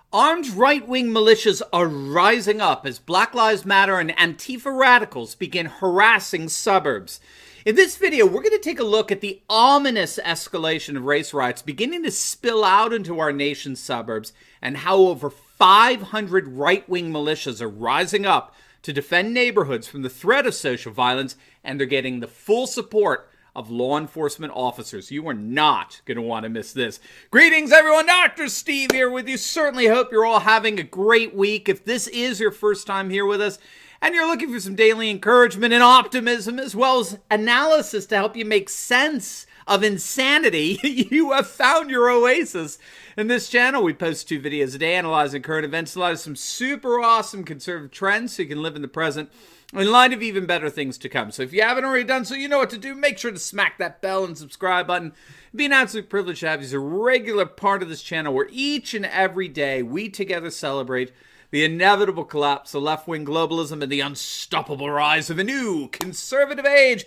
Armed right-wing militias are rising up as Black Lives Matter and Antifa radicals begin harassing suburbs. In this video, we're going to take a look at the ominous escalation of race riots beginning to spill out into our nation's suburbs and how over 500 right-wing militias are rising up to defend neighborhoods from the threat of social violence, and they're getting the full support of law enforcement officers. You are not going to want to miss this. Greetings, everyone. Dr. Steve here with you. Certainly hope you're all having a great week. If this is your first time here with us and you're looking for some daily encouragement and optimism as well as analysis to help you make sense of insanity, you have found your oasis. In this channel, we post 2 videos a day analyzing current events, a lot of some super awesome conservative trends so you can live in the present in light of even better things to come. So if you haven't already done so, you know what to do. Make sure to smack that bell and subscribe button. It'd be an absolute privilege to have you as a regular part of this channel where each and every day we together celebrate the inevitable collapse of left-wing globalism and the unstoppable rise of a new conservative age.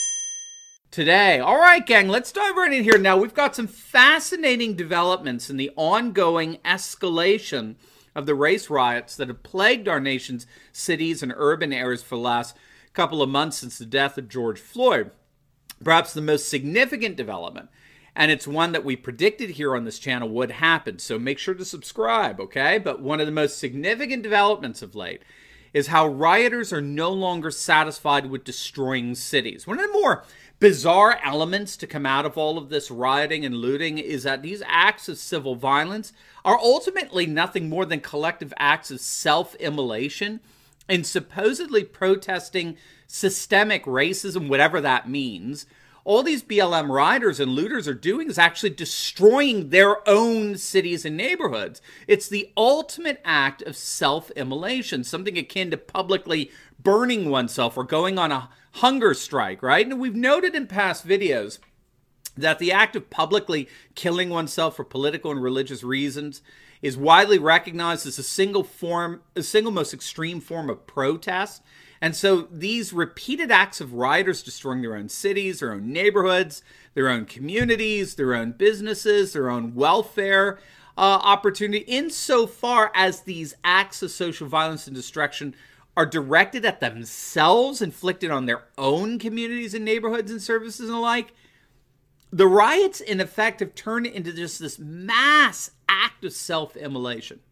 Today, all right, gang, let's dive right in here. Now, we've got some fascinating developments in the ongoing escalation of the race riots that have plagued our nation's cities and urban areas for the last couple of months since the death of George Floyd. Perhaps the most significant development, and it's one that we predicted here on this channel would happen, so make sure to subscribe, okay? But one of the most significant developments of late is how rioters are no longer satisfied with destroying cities. One of the more bizarre elements to come out of all of this rioting and looting is that these acts of civil violence are ultimately nothing more than collective acts of self-immolation and supposedly protesting systemic racism, whatever that means. All these BLM rioters and looters are doing is actually destroying their own cities and neighborhoods. It's the ultimate act of self-immolation, something akin to publicly burning oneself or going on a hunger strike, right? And we've noted in past videos that the act of publicly killing oneself for political and religious reasons is widely recognized as a single most extreme form of protest. And so these repeated acts of rioters destroying their own cities, their own neighborhoods, their own communities, their own businesses, their own welfare opportunity, insofar as these acts of social violence and destruction are directed at themselves, inflicted on their own communities and neighborhoods and services and the like, the riots in effect have turned into just this mass act of self-immolation.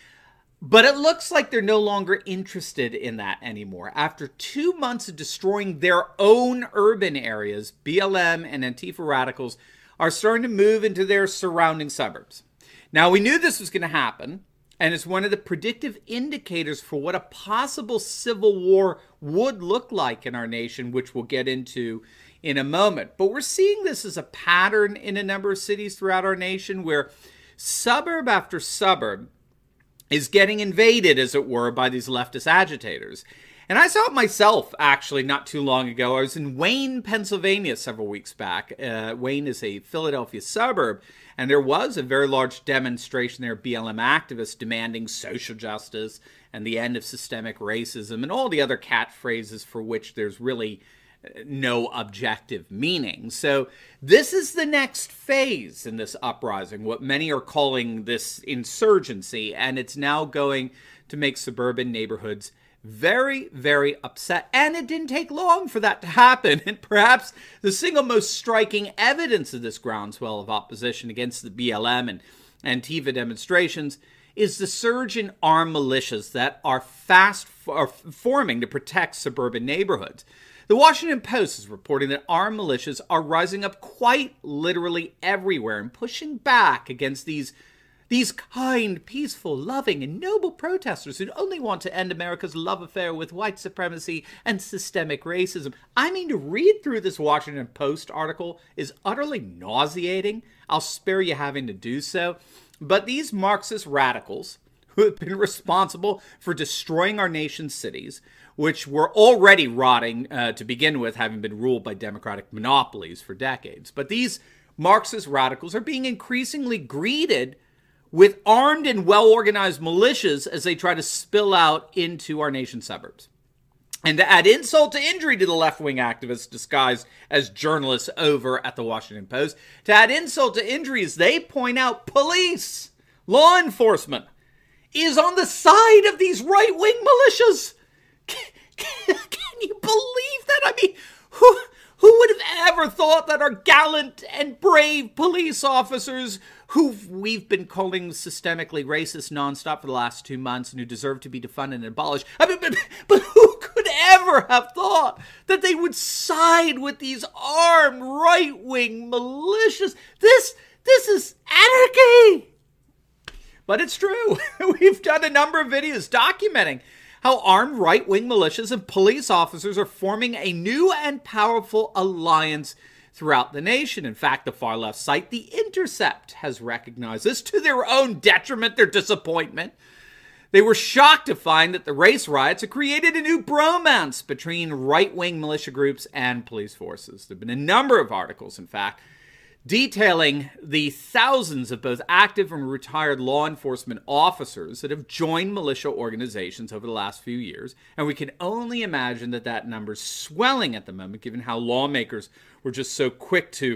But it looks like they're no longer interested in that anymore. After 2 months of destroying their own urban areas, BLM and Antifa radicals are starting to move into their surrounding suburbs. Now, we knew this was going to happen, and it's one of the predictive indicators for what a possible civil war would look like in our nation, which we'll get into in a moment. But we're seeing this as a pattern in a number of cities throughout our nation where suburb after suburb is getting invaded, as it were, by these leftist agitators. And I saw it myself, actually, not too long ago. I was in Wayne, Pennsylvania several weeks back. Wayne is a Philadelphia suburb, and there was a very large demonstration there of BLM activists demanding social justice and the end of systemic racism and all the other catchphrases for which there's really no objective meaning. So this is the next phase in this uprising, what many are calling this insurgency, and it's now going to make suburban neighborhoods very, very upset. And it didn't take long for that to happen. And perhaps the single most striking evidence of this groundswell of opposition against the BLM and Antifa demonstrations is the surge in armed militias that are forming to protect suburban neighborhoods. The Washington Post is reporting that armed militias are rising up quite literally everywhere and pushing back against these kind, peaceful, loving, and noble protesters who only want to end America's love affair with white supremacy and systemic racism. I mean, to read through this Washington Post article is utterly nauseating. I'll spare you having to do so. But these Marxist radicals, who have been responsible for destroying our nation's cities, which were already rotting to begin with, having been ruled by democratic monopolies for decades. But these Marxist radicals are being increasingly greeted with armed and well-organized militias as they try to spill out into our nation's suburbs. And to add insult to injury to the left-wing activists disguised as journalists over at the Washington Post, to add insult to injury as they point out police, law enforcement, is on the side of these right-wing militias. Can you believe that? I mean, who would have ever thought that our gallant and brave police officers, who we've been calling systemically racist nonstop for the last 2 months and who deserve to be defunded and abolished, I mean, but who could ever have thought that they would side with these armed right-wing militias? This is anarchy! But it's true. We've done a number of videos documenting how armed right-wing militias and police officers are forming a new and powerful alliance throughout the nation. In fact, the far-left site The Intercept has recognized this to their own detriment, their disappointment. They were shocked to find that the race riots had created a new bromance between right-wing militia groups and police forces. There have been a number of articles, in fact, detailing the thousands of both active and retired law enforcement officers that have joined militia organizations over the last few years. And we can only imagine that that number's swelling at the moment, given how lawmakers were just so quick to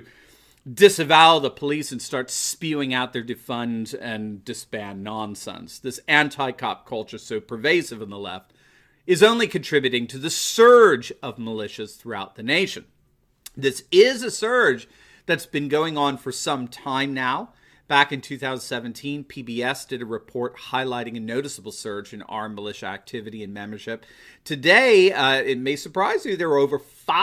disavow the police and start spewing out their defund and disband nonsense. This anti-cop culture, so pervasive in the left, is only contributing to the surge of militias throughout the nation. This is a surge that's been going on for some time now. Back in 2017, PBS did a report highlighting a noticeable surge in armed militia activity and membership. Today, it may surprise you, there are over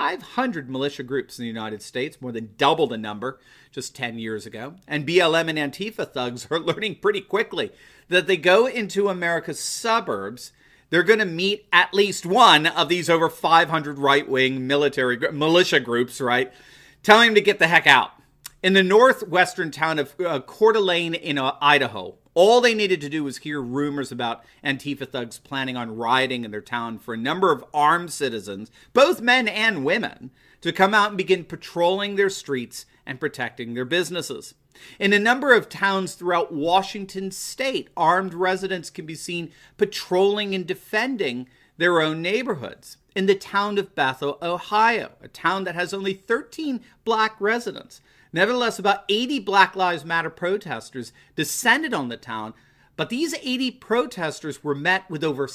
500 militia groups in the United States, more than double the number just 10 years ago. And BLM and Antifa thugs are learning pretty quickly that they go into America's suburbs, they're going to meet at least one of these over 500 right-wing militia groups, right? Telling him to get the heck out. In the northwestern town of Coeur d'Alene in Idaho, all they needed to do was hear rumors about Antifa thugs planning on rioting in their town for a number of armed citizens, both men and women, to come out and begin patrolling their streets and protecting their businesses. In a number of towns throughout Washington state, armed residents can be seen patrolling and defending their own neighborhoods. In the town of Bethel, Ohio, a town that has only 13 black residents. Nevertheless, about 80 Black Lives Matter protesters descended on the town, but these 80 protesters were met with over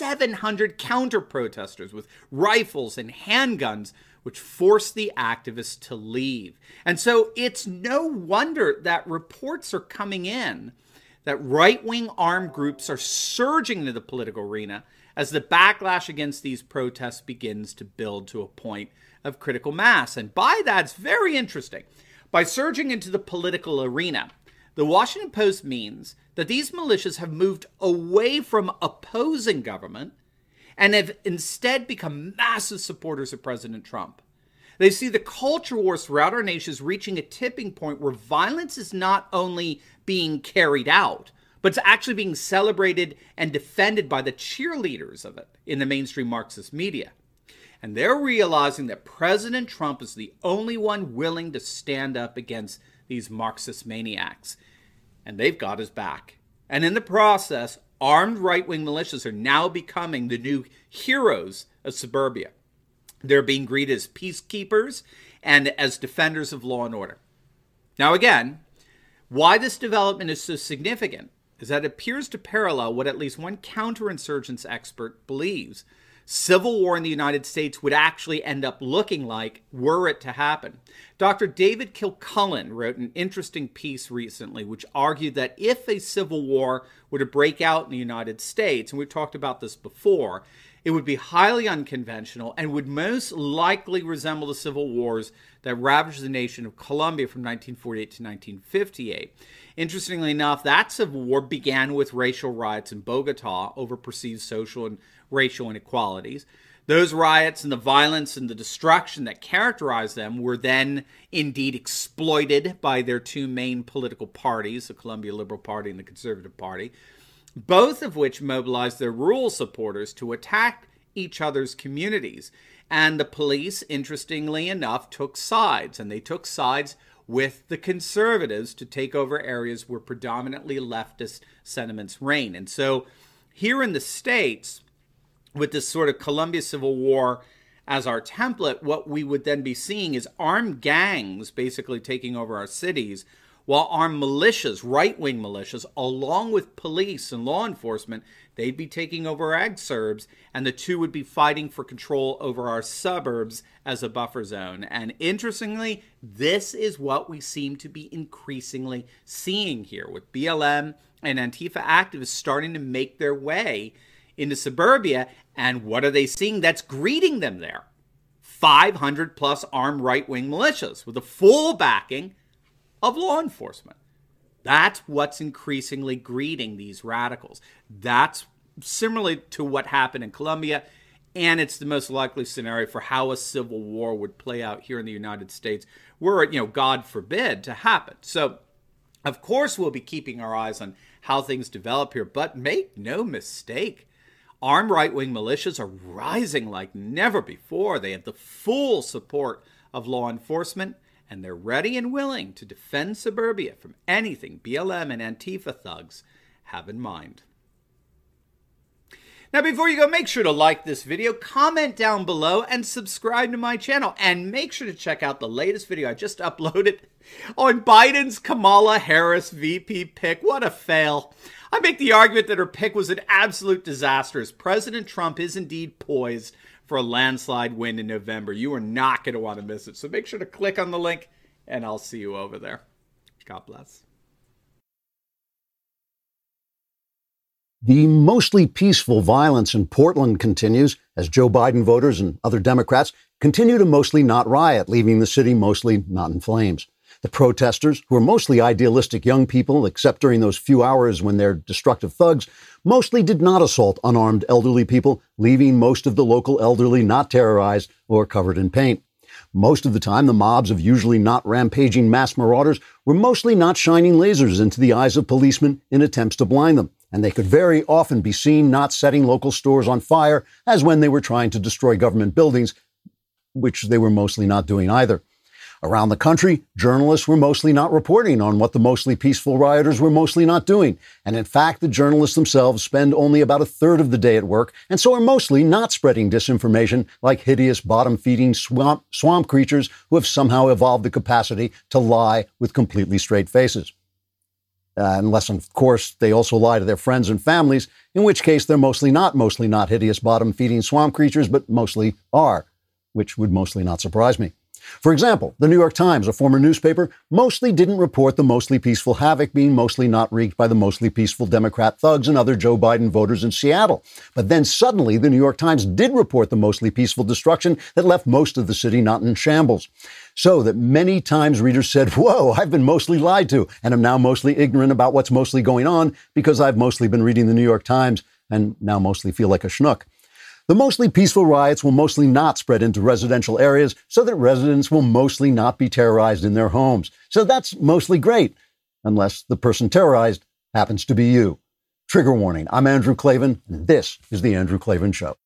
700 counter-protesters with rifles and handguns, which forced the activists to leave. And so it's no wonder that reports are coming in that right-wing armed groups are surging into the political arena as the backlash against these protests begins to build to a point of critical mass. And by that, it's very interesting. By surging into the political arena, the Washington Post means that these militias have moved away from opposing government and have instead become massive supporters of President Trump. They see the culture wars throughout our nation as reaching a tipping point where violence is not only being carried out, but it's actually being celebrated and defended by the cheerleaders of it in the mainstream Marxist media. And they're realizing that President Trump is the only one willing to stand up against these Marxist maniacs. And they've got his back. And in the process, armed right-wing militias are now becoming the new heroes of suburbia. They're being greeted as peacekeepers and as defenders of law and order. Now again, why this development is so significant is that it appears to parallel what at least one counterinsurgence expert believes civil war in the United States would actually end up looking like were it to happen. Dr. David Kilcullen wrote an interesting piece recently which argued that if a civil war were to break out in the United States, and we've talked about this before, it would be highly unconventional and would most likely resemble the civil wars that ravaged the nation of Colombia from 1948 to 1958. Interestingly enough, that civil war began with racial riots in Bogota over perceived social and racial inequalities. Those riots and the violence and the destruction that characterized them were then indeed exploited by their two main political parties, the Colombia Liberal Party and the Conservative Party, both of which mobilized their rural supporters to attack each other's communities. And the police, interestingly enough, took sides, and they took sides with the conservatives to take over areas where predominantly leftist sentiments reign. And so here in the States, with this sort of Colombia Civil War as our template, what we would then be seeing is armed gangs basically taking over our cities, while armed militias, right-wing militias, along with police and law enforcement, they'd be taking over exurbs, and the two would be fighting for control over our suburbs as a buffer zone. And interestingly, this is what we seem to be increasingly seeing here, with BLM and Antifa activists starting to make their way into suburbia. And what are they seeing that's greeting them there? 500 plus armed right-wing militias with the full backing of law enforcement. That's what's increasingly greeting these radicals. That's similarly to what happened in Colombia, and it's the most likely scenario for how a civil war would play out here in the United States, were it, God forbid, to happen. So, of course, we'll be keeping our eyes on how things develop here, but make no mistake, armed right-wing militias are rising like never before. They have the full support of law enforcement, and they're ready and willing to defend suburbia from anything BLM and Antifa thugs have in mind. Now, before you go, make sure to like this video, comment down below, and subscribe to my channel. And make sure to check out the latest video I just uploaded on Biden's Kamala Harris VP pick. What a fail. I make the argument that her pick was an absolute disaster, as President Trump is indeed poised for a landslide win in November. You are not going to want to miss it. So make sure to click on the link, and I'll see you over there. God bless. The mostly peaceful violence in Portland continues as Joe Biden voters and other Democrats continue to mostly not riot, leaving the city mostly not in flames. The protesters, who are mostly idealistic young people, except during those few hours when they're destructive thugs, mostly did not assault unarmed elderly people, leaving most of the local elderly not terrorized or covered in paint. Most of the time, the mobs of usually not rampaging mass marauders were mostly not shining lasers into the eyes of policemen in attempts to blind them, and they could very often be seen not setting local stores on fire, as when they were trying to destroy government buildings, which they were mostly not doing either. Around the country, journalists were mostly not reporting on what the mostly peaceful rioters were mostly not doing. And in fact, the journalists themselves spend only about a third of the day at work, and so are mostly not spreading disinformation like hideous bottom-feeding swamp creatures who have somehow evolved the capacity to lie with completely straight faces. Unless, of course, they also lie to their friends and families, in which case they're mostly not hideous bottom-feeding swamp creatures, but mostly are, which would mostly not surprise me. For example, the New York Times, a former newspaper, mostly didn't report the mostly peaceful havoc being mostly not wreaked by the mostly peaceful Democrat thugs and other Joe Biden voters in Seattle. But then suddenly the New York Times did report the mostly peaceful destruction that left most of the city not in shambles. So that many times readers said, whoa, I've been mostly lied to and am now mostly ignorant about what's mostly going on because I've mostly been reading the New York Times and now mostly feel like a schnook. The mostly peaceful riots will mostly not spread into residential areas so that residents will mostly not be terrorized in their homes. So that's mostly great, unless the person terrorized happens to be you. Trigger warning, I'm Andrew Klavan, and this is The Andrew Klavan Show.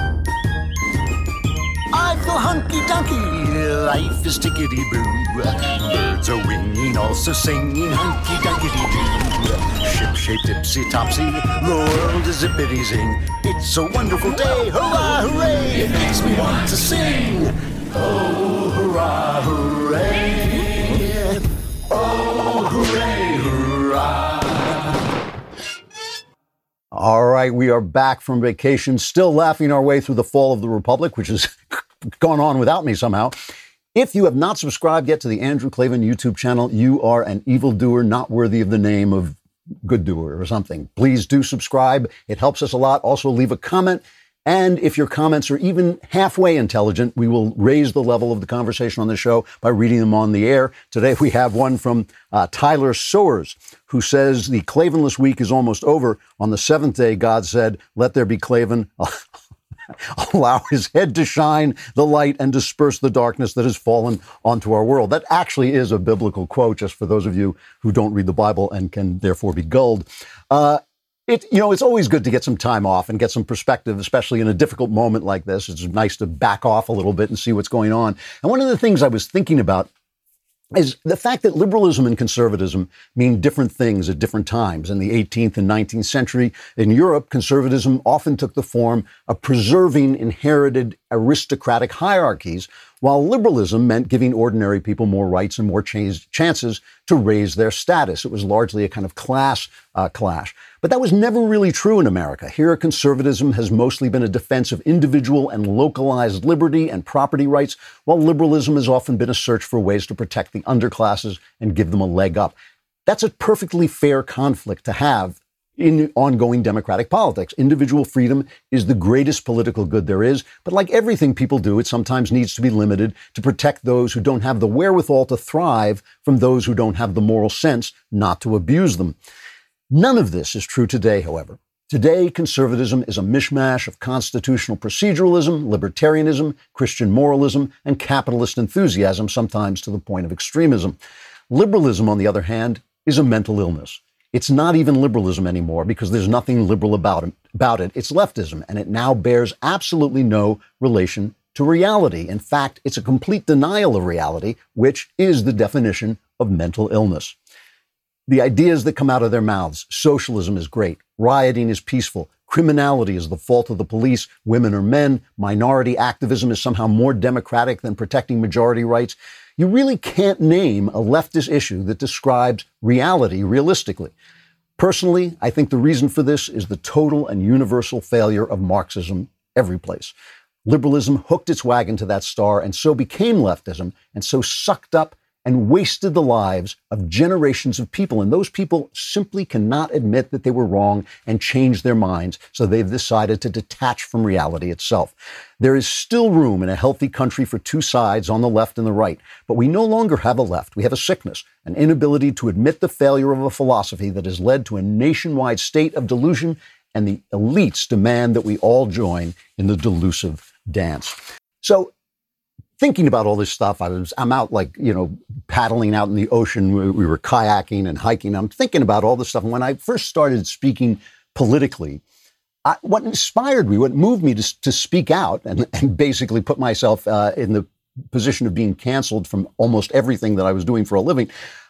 I feel hunky-dunky, life is tickety-boo. Birds are winging, also singing hunky-dunky-doo. Ship-shaped, ipsy-topsy, the world is zippity-zing. It's a wonderful day, hurrah, hooray! It makes me want to sing. Oh, hurrah, hooray! Oh, hooray, hurrah! All right, we are back from vacation, still laughing our way through the fall of the Republic, which has gone on without me somehow. If you have not subscribed yet to the Andrew Klavan YouTube channel, you are an evildoer not worthy of the name of good doer or something. Please do subscribe. It helps us a lot. Also, leave a comment. And if your comments are even halfway intelligent, we will raise the level of the conversation on the show by reading them on the air. Today, we have one from Tyler Soers, who says the Klavanless week is almost over. On the seventh day, God said, let there be Klavan. Allow his head to shine the light and disperse the darkness that has fallen onto our world. That actually is a biblical quote, just for those of you who don't read the Bible and can therefore be gulled. It's always good to get some time off and get some perspective, especially in a difficult moment like this. It's nice to back off a little bit and see what's going on. And one of the things I was thinking about is the fact that liberalism and conservatism mean different things at different times. In the 18th and 19th century, in Europe, conservatism often took the form of preserving inherited aristocratic hierarchies, while liberalism meant giving ordinary people more rights and more chances to raise their status. It was largely a kind of class clash. But that was never really true in America. Here, conservatism has mostly been a defense of individual and localized liberty and property rights, while liberalism has often been a search for ways to protect the underclasses and give them a leg up. That's a perfectly fair conflict to have in ongoing democratic politics. Individual freedom is the greatest political good there is, but like everything people do, it sometimes needs to be limited to protect those who don't have the wherewithal to thrive from those who don't have the moral sense not to abuse them. None of this is true today, however. Today, conservatism is a mishmash of constitutional proceduralism, libertarianism, Christian moralism, and capitalist enthusiasm, sometimes to the point of extremism. Liberalism, on the other hand, is a mental illness. It's not even liberalism anymore because there's nothing liberal about it. It's leftism, and it now bears absolutely no relation to reality. In fact, it's a complete denial of reality, which is the definition of mental illness. The ideas that come out of their mouths, socialism is great, rioting is peaceful, criminality is the fault of the police, women or men, minority activism is somehow more democratic than protecting majority rights. You really can't name a leftist issue that describes reality realistically. Personally, I think the reason for this is the total and universal failure of Marxism every place. Liberalism hooked its wagon to that star and so became leftism and so sucked up and wasted the lives of generations of people. And those people simply cannot admit that they were wrong and change their minds. So they've decided to detach from reality itself. There is still room in a healthy country for two sides on the left and the right. But we no longer have a left. We have a sickness, an inability to admit the failure of a philosophy that has led to a nationwide state of delusion. And the elites demand that we all join in the delusive dance. So, thinking about all this stuff, I'm out paddling out in the ocean. We were kayaking and hiking. I'm thinking about all this stuff. And when I first started speaking politically, what inspired me, what moved me to speak out and basically put myself in the position of being canceled from almost everything that I was doing for a living,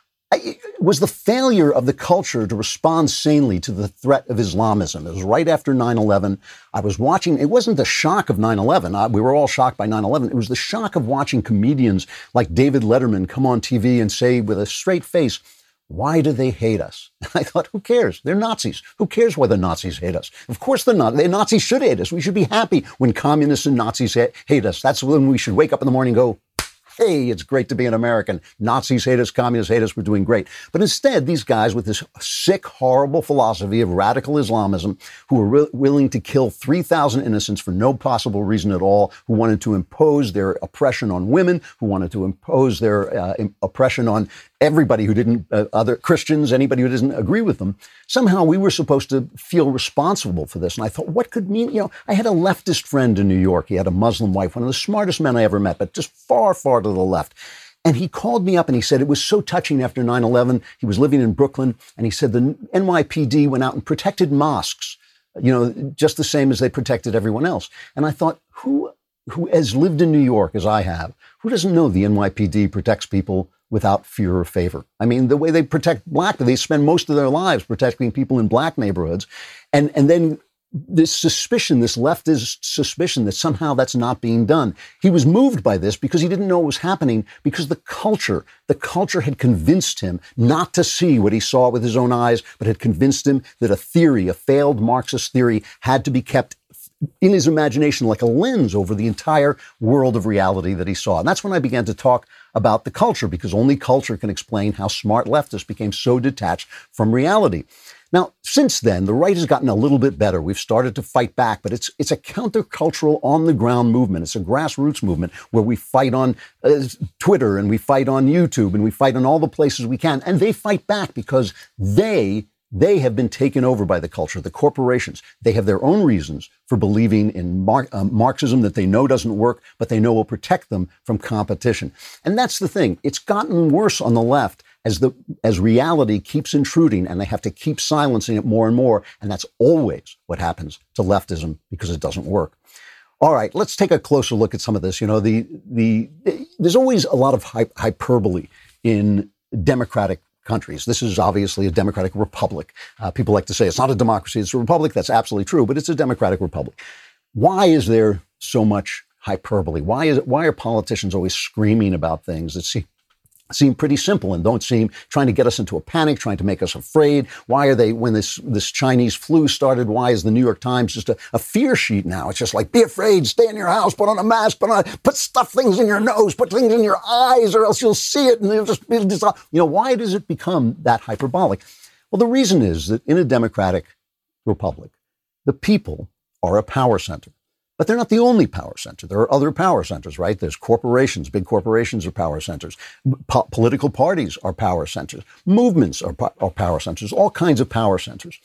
was the failure of the culture to respond sanely to the threat of Islamism. It was right after 9/11. I was watching, it wasn't the shock of 9/11. We were all shocked by 9/11. It was the shock of watching comedians like David Letterman come on TV and say with a straight face, "Why do they hate us?" And I thought, who cares? They're Nazis. Who cares why the Nazis hate us? Of course they're not. The Nazis should hate us. We should be happy when communists and Nazis hate us. That's when we should wake up in the morning and go, hey, it's great to be an American. Nazis hate us, communists hate us, we're doing great. But instead, these guys with this sick, horrible philosophy of radical Islamism, who were willing to kill 3,000 innocents for no possible reason at all, who wanted to impose their oppression on women, who wanted to impose their oppression on everybody who didn't, other Christians, anybody who doesn't agree with them. Somehow we were supposed to feel responsible for this. And I thought, what could mean, I had a leftist friend in New York. He had a Muslim wife, one of the smartest men I ever met, but just far, far to the left. And he called me up and he said it was so touching after 9/11. He was living in Brooklyn and he said the NYPD went out and protected mosques, just the same as they protected everyone else. And I thought, who has lived in New York as I have, who doesn't know the NYPD protects people without fear or favor? I mean, the way they protect they spend most of their lives protecting people in black neighborhoods. And then this suspicion, this leftist suspicion that somehow that's not being done. He was moved by this because he didn't know what was happening because the culture had convinced him not to see what he saw with his own eyes, but had convinced him that a theory, a failed Marxist theory, had to be kept in his imagination like a lens over the entire world of reality that he saw. And that's when I began to talk about the culture, because only culture can explain how smart leftists became so detached from reality. Now, since then, the right has gotten a little bit better. We've started to fight back, but it's a countercultural on-the-ground movement. It's a grassroots movement where we fight on Twitter and we fight on YouTube and we fight on all the places we can. And they fight back because they have been taken over by the culture, the corporations. They have their own reasons for believing in Marxism that they know doesn't work, but they know will protect them from competition. And that's the thing. It's gotten worse on the left as reality keeps intruding, and they have to keep silencing it more and more. And that's always what happens to leftism because it doesn't work. All right, let's take a closer look at some of this. There's always a lot of hyperbole in democratic countries. This is obviously a democratic republic. People like to say it's not a democracy, it's a republic. That's absolutely true, but it's a democratic republic. Why is there so much hyperbole? Why are politicians always screaming about things that seem pretty simple and don't seem trying to get us into a panic, trying to make us afraid? Why are they, when this Chinese flu started, why is the New York Times just a fear sheet now? It's just like, be afraid, stay in your house, put on a mask, put things in your nose, put things in your eyes, or else you'll see it and it'll just why does it become that hyperbolic? Well, the reason is that in a democratic republic, the people are a power center. But they're not the only power center. There are other power centers, right? There's corporations. Big corporations are power centers. Political parties are power centers. Movements are power centers. All kinds of power centers.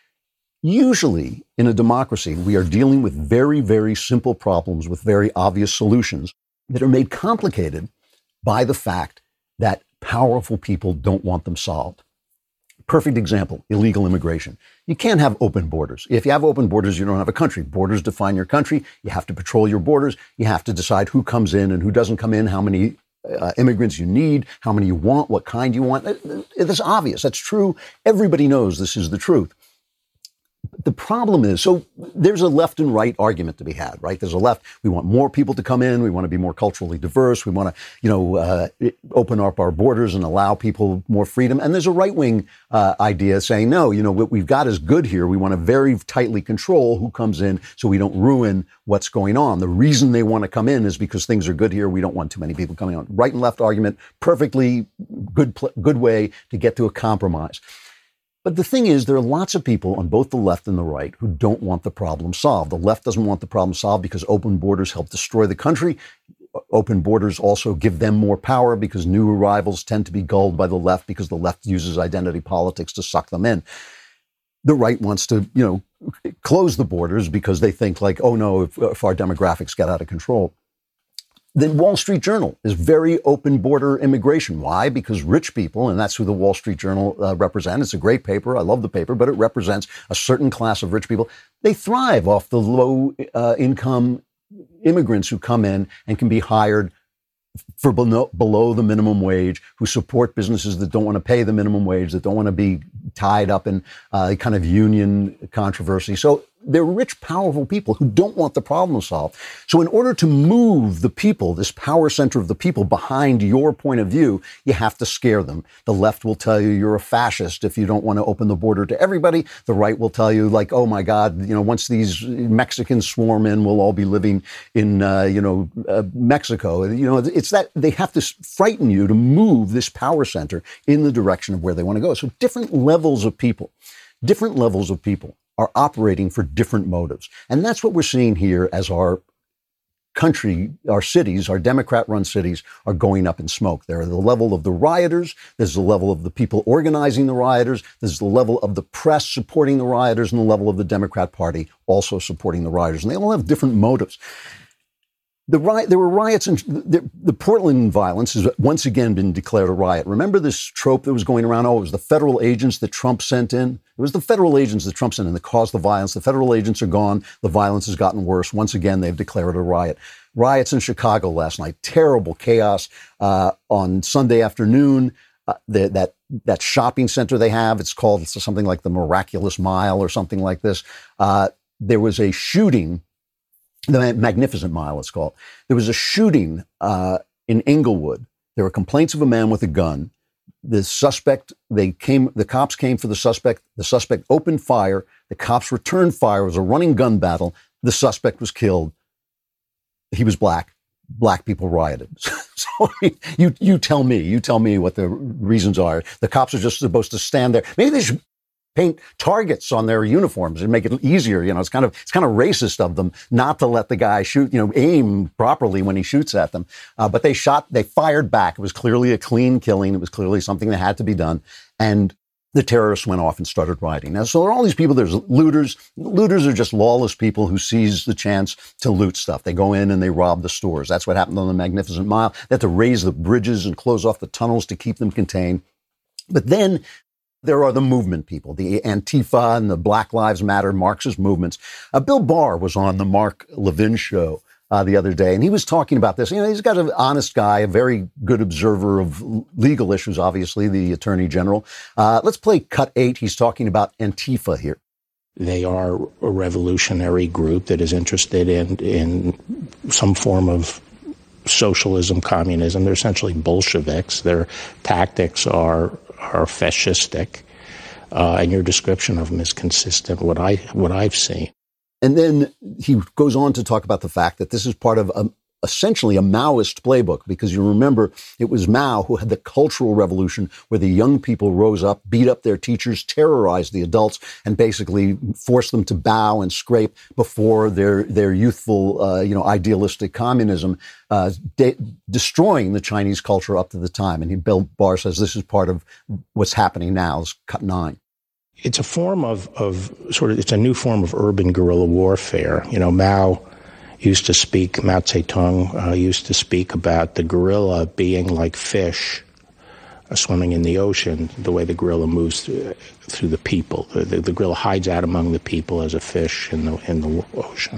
Usually, in a democracy, we are dealing with very, very simple problems with very obvious solutions that are made complicated by the fact that powerful people don't want them solved. Perfect example, illegal immigration. You can't have open borders. If you have open borders, you don't have a country. Borders define your country. You have to patrol your borders. You have to decide who comes in and who doesn't come in, how many immigrants you need, how many you want, what kind you want. It's obvious. That's true. Everybody knows this is the truth. The problem is, so there's a left and right argument to be had, right? There's a left. We want more people to come in. We want to be more culturally diverse. We want to, open up our borders and allow people more freedom. And there's a right-wing idea saying, no, what we've got is good here. We want to very tightly control who comes in so we don't ruin what's going on. The reason they want to come in is because things are good here. We don't want too many people coming on. Right and left argument, perfectly good way to get to a compromise. But the thing is, there are lots of people on both the left and the right who don't want the problem solved. The left doesn't want the problem solved because open borders help destroy the country. Open borders also give them more power because new arrivals tend to be gulled by the left because the left uses identity politics to suck them in. The right wants to, close the borders because they think like, oh no, if our demographics get out of control. The Wall Street Journal is very open border immigration. Why? Because rich people, and that's who the Wall Street Journal represents. It's a great paper. I love the paper, but it represents a certain class of rich people. They thrive off the low income immigrants who come in and can be hired for below the minimum wage, who support businesses that don't want to pay the minimum wage, that don't want to be tied up in kind of union controversy. So they're rich, powerful people who don't want the problem solved. So in order to move the people, this power center of the people behind your point of view, you have to scare them. The left will tell you you're a fascist if you don't want to open the border to everybody. The right will tell you like, oh my God, once these Mexicans swarm in, we'll all be living in, Mexico. It's that they have to frighten you to move this power center in the direction of where they want to go. So different levels of people are operating for different motives. And that's what we're seeing here as our country, our cities, our Democrat-run cities are going up in smoke. They're at the level of the rioters. There's the level of the people organizing the rioters. There's the level of the press supporting the rioters and the level of the Democrat Party also supporting the rioters. And they all have different motives. There were riots, and the Portland violence has once again been declared a riot. Remember this trope that was going around? Oh, it was the federal agents that Trump sent in. It was the federal agents that Trump sent in that caused the violence. The federal agents are gone. The violence has gotten worse. Once again, they've declared a riot. Riots in Chicago last night. Terrible chaos on Sunday afternoon. That shopping center they have, it's called something like the Miraculous Mile or something like this. There was a shooting. The Magnificent Mile, it's called. There was a shooting in Inglewood. There were complaints of a man with a gun. The cops came for the suspect. The suspect opened fire. The cops returned fire. It was a running gun battle. The suspect was killed. He was black. Black people rioted. So you tell me what the reasons are. The cops are just supposed to stand there. Maybe they should paint targets on their uniforms and make it easier. It's kind of racist of them not to let the guy shoot, aim properly when he shoots at them. But they fired back. It was clearly a clean killing. It was clearly something that had to be done. And the terrorists went off and started rioting. Now, so there are all these people. There's looters. Looters are just lawless people who seize the chance to loot stuff. They go in and they rob the stores. That's what happened on the Magnificent Mile. They had to raise the bridges and close off the tunnels to keep them contained. But then there are the movement people, the Antifa and the Black Lives Matter Marxist movements. Bill Barr was on the Mark Levin show the other day, and he was talking about this. He's got an honest guy, a very good observer of legal issues, obviously, the Attorney General. Let's play cut 8. He's talking about Antifa here. They are a revolutionary group that is interested in some form of socialism, communism. They're essentially Bolsheviks. Their tactics are fascistic. And your description of them is consistent with what I've seen. And then he goes on to talk about the fact that this is part of essentially a Maoist playbook, because you remember it was Mao who had the Cultural Revolution, where the young people rose up, beat up their teachers, terrorized the adults, and basically forced them to bow and scrape before their youthful, idealistic communism, destroying the Chinese culture up to the time. And Bill Barr says this is part of what's happening now, is Cut 9. It's a form of it's a new form of urban guerrilla warfare. Mao Zedong used to speak about the guerrilla being like fish swimming in the ocean, the way the guerrilla moves through the people. The guerrilla hides out among the people as a fish in the ocean.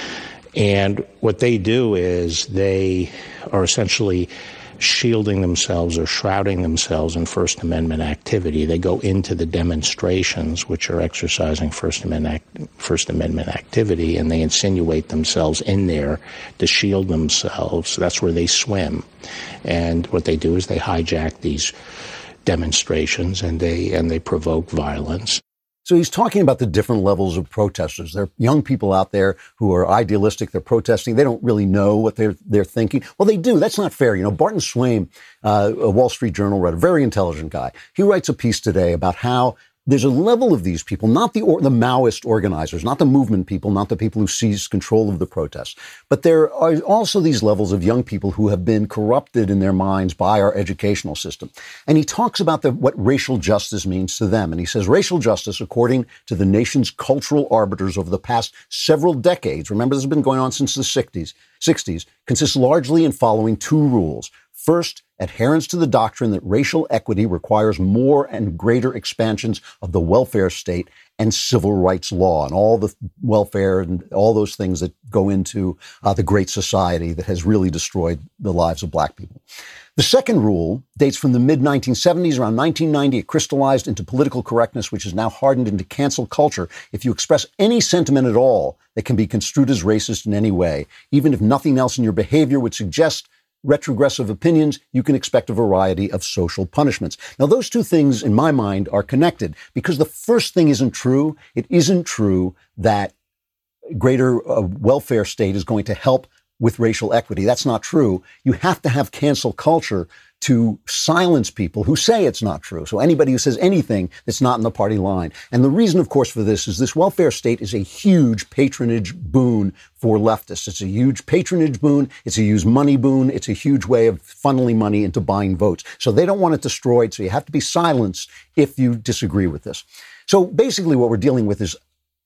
And what they do is they are essentially shielding themselves or shrouding themselves in First Amendment activity. They go into the demonstrations, which are exercising First Amendment activity, and they insinuate themselves in there to shield themselves. That's where they swim. And what they do is they hijack these demonstrations and they provoke violence. So he's talking about the different levels of protesters. There are young people out there who are idealistic. They're protesting. They don't really know what they're thinking. Well, they do. That's not fair. Barton Swaim, a Wall Street Journal writer, very intelligent guy. He writes a piece today about how there's a level of these people, not the Maoist organizers, not the movement people, not the people who seized control of the protests, but there are also these levels of young people who have been corrupted in their minds by our educational system. And he talks about what racial justice means to them. And he says racial justice, according to the nation's cultural arbiters over the past several decades, remember this has been going on since the 60s, consists largely in following two rules. First, adherence to the doctrine that racial equity requires more and greater expansions of the welfare state and civil rights law and all the welfare and all those things that go into the great society that has really destroyed the lives of black people. The second rule dates from the mid-1970s. Around 1990, it crystallized into political correctness, which is now hardened into cancel culture. If you express any sentiment at all that can be construed as racist in any way, even if nothing else in your behavior would suggest retrogressive opinions, you can expect a variety of social punishments. Now, those two things, in my mind, are connected, because the first thing isn't true. It isn't true that greater welfare state is going to help with racial equity. That's not true. You have to have cancel culture to silence people who say it's not true. So anybody who says anything that's not in the party line. And the reason, of course, for this is this welfare state is a huge patronage boon for leftists. It's a huge patronage boon. It's a huge money boon. It's a huge way of funneling money into buying votes. So they don't want it destroyed. So you have to be silenced if you disagree with this. So basically what we're dealing with is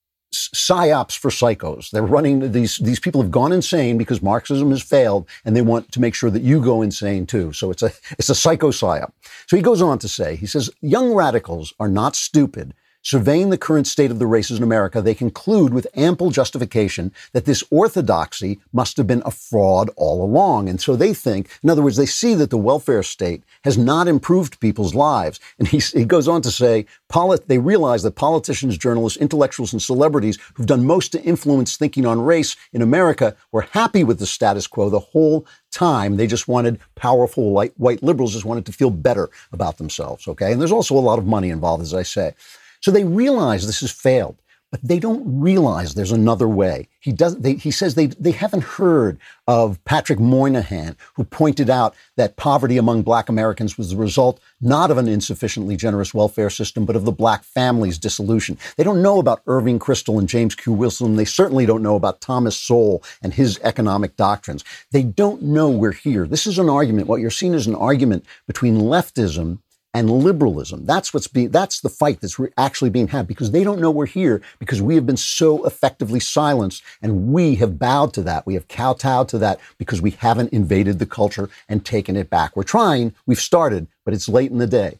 psyops for psychos. They're running, these people have gone insane because Marxism has failed, and they want to make sure that you go insane too. So it's a psycho psyop. So he goes on to say, he says, young radicals are not stupid. Surveying the current state of the races in America, they conclude with ample justification that this orthodoxy must have been a fraud all along. And so they think, in other words, they see that the welfare state has not improved people's lives. And he goes on to say, they realize that politicians, journalists, intellectuals, and celebrities who've done most to influence thinking on race in America were happy with the status quo the whole time. They just wanted powerful white liberals just wanted to feel better about themselves. Okay. And there's also a lot of money involved, as I say. So they realize this has failed, but they don't realize there's another way. He says they haven't heard of Patrick Moynihan, who pointed out that poverty among black Americans was the result not of an insufficiently generous welfare system, but of the black family's dissolution. They don't know about Irving Kristol and James Q. Wilson. They certainly don't know about Thomas Sowell and his economic doctrines. They don't know we're here. This is an argument. What you're seeing is an argument between leftism and liberalism. That's the fight that's actually being had, because they don't know we're here, because we have been so effectively silenced, and we have bowed to that. We have kowtowed to that because we haven't invaded the culture and taken it back. We're trying, we've started, but it's late in the day.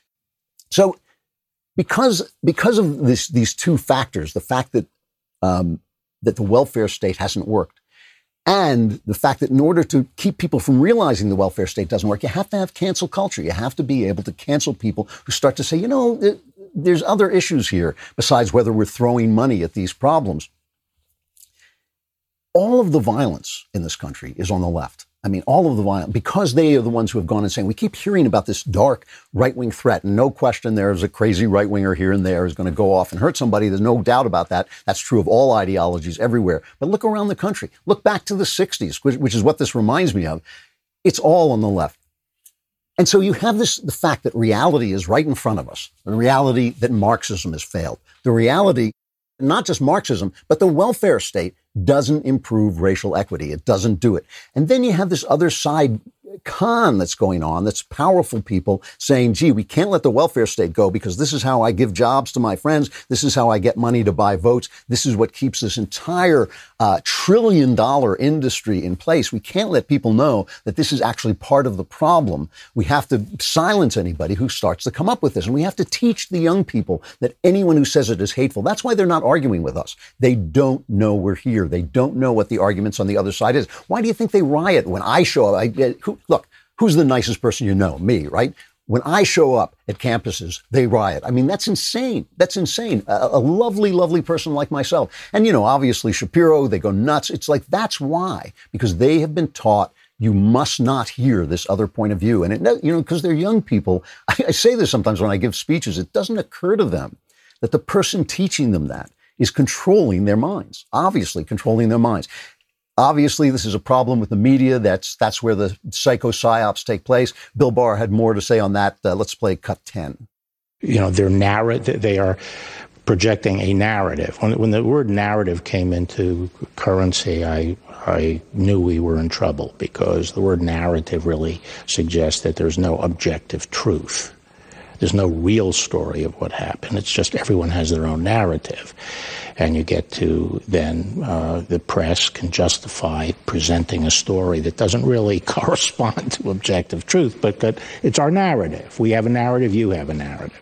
So because of these two factors, the fact that the welfare state hasn't worked, and the fact that in order to keep people from realizing the welfare state doesn't work, you have to have cancel culture. You have to be able to cancel people who start to say, there's other issues here besides whether we're throwing money at these problems. All of the violence in this country is on the left. I mean, all of the violence, because they are the ones who have gone and saying, we keep hearing about this dark right-wing threat. And no question, there's a crazy right-winger here and there who's going to go off and hurt somebody. There's no doubt about that. That's true of all ideologies everywhere. But look around the country. Look back to the 60s, which is what this reminds me of. It's all on the left. And so you have the fact that reality is right in front of us, the reality that Marxism has failed, the reality, not just Marxism, but the welfare state doesn't improve racial equity. It doesn't do it. And then you have this other side con that's going on, that's powerful people saying, gee, we can't let the welfare state go because this is how I give jobs to my friends. This is how I get money to buy votes. This is what keeps this entire $1 trillion industry in place. We can't let people know that this is actually part of the problem. We have to silence anybody who starts to come up with this. And we have to teach the young people that anyone who says it is hateful. That's why they're not arguing with us. They don't know we're here. They don't know what the arguments on the other side is. Why do you think they riot when I show up? Look, who's the nicest person you know? Me, right? When I show up at campuses, they riot. I mean, that's insane. That's insane. A lovely, lovely person like myself. And, obviously Shapiro, they go nuts. It's like, that's why, because they have been taught you must not hear this other point of view. And, because they're young people, I say this sometimes when I give speeches, it doesn't occur to them that the person teaching them that is controlling their minds, obviously controlling their minds. Obviously, this is a problem with the media. That's where the psycho-psyops take place. Bill Barr had more to say on that. Let's play cut 10. Their narrative, they are projecting a narrative. When the word narrative came into currency, I knew we were in trouble because the word narrative really suggests that there's no objective truth. There's no real story of what happened. It's just everyone has their own narrative. And you get to then the press can justify presenting a story that doesn't really correspond to objective truth, but that it's our narrative. We have a narrative, you have a narrative.